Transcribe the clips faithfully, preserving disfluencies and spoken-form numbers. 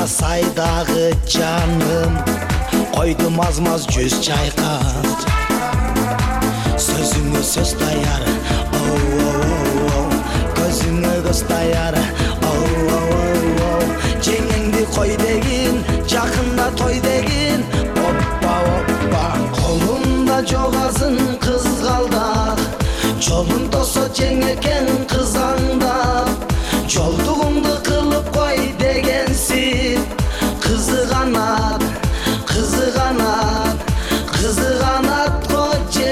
сайдагы жаным, койдум аз-маз жүз чайкап. Сөзүңө сөз даяр, көзүңө көз даяр, жеңеңди кой дегин, жакында той дегин. Оппа оппа, колумда жогасың кызгалдак, жолун тосо жеңекен кызаңдап. Жолдугумду кылып кой дегенсип, кызыганат, кызыганат, кызыганат ко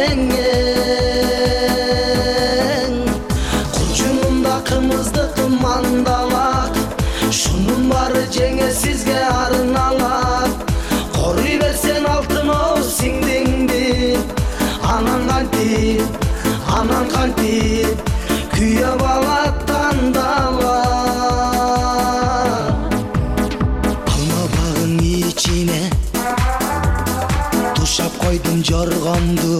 жеңең. Курчунумда кымыздык мандалак, шунун бары жеңе сизге арналат. Коруй берсен алтын оу сиңдиңди, анан кантип, анан кантип күйө бала тандала. Алма багын ичине тушап койдум жоргомду,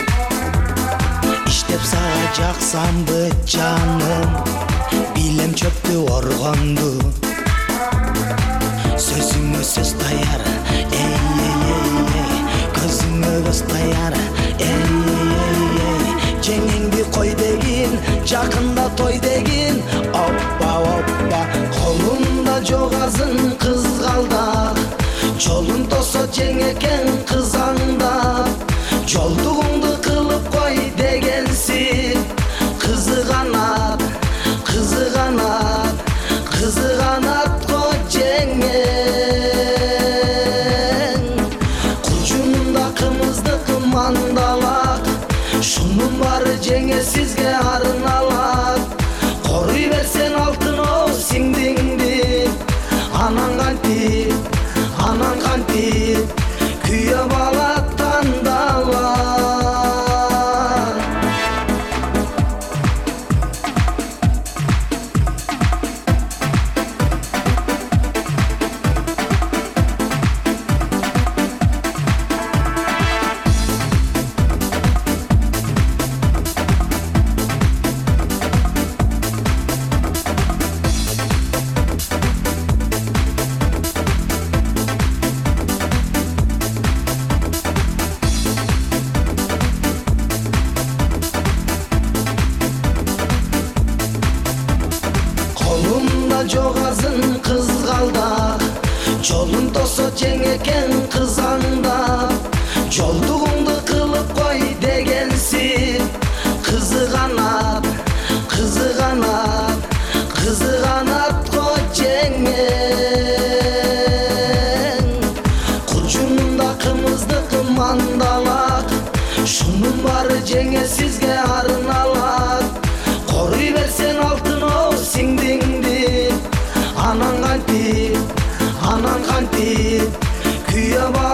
иштеп сага жаксамбы жаным, билем чөптү оргонду. Сөзүңө сөз даяр, эй эй эй эй, көзүңө көз даяр, эй эй эй эй, жеңеңди кой дегин, жакында той дегин. Оппа оппа, колумда жогасың кызгалдак, жолун тосо жеңекен кызаңдап. Жолдугуңду кылып кой дегенсип, кызыганат, кызыганат, кызыганат ко жеңең. Курчунумда кымыздык мандалак, шунун бары жеңе сизге арналат. Коруй берсен алтын оу сиңдиңди, анан кантип, анан кантип күйө бала тандала. Колумда жогасың кызгалдак, жолун тосо жеңекен кызаңдап. Жолдугуңду кылып кой дегенсип, кызыганат, кызыганат, кызыганат ко жеңең. Курчунумда кымыздык мандалак, шунун бары жеңе сизге арналат. Коруй берсен алтын оу сиңдиңди, анан кантип, анан кантип күйө бала